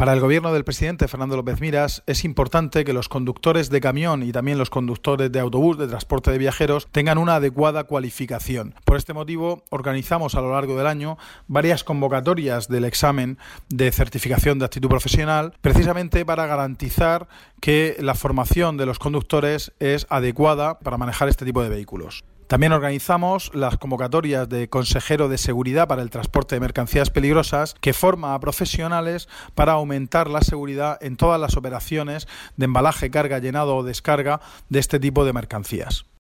Para el gobierno del presidente Fernando López Miras es importante que los conductores de camión y también los conductores de autobús, de transporte de viajeros, tengan una adecuada cualificación. Por este motivo, organizamos a lo largo del año varias convocatorias del examen de certificación de aptitud profesional, precisamente para garantizar que la formación de los conductores es adecuada para manejar este tipo de vehículos. También organizamos las convocatorias de consejero de seguridad para el transporte de mercancías peligrosas, que forma a profesionales para aumentar la seguridad en todas las operaciones de embalaje, carga, llenado o descarga de este tipo de mercancías.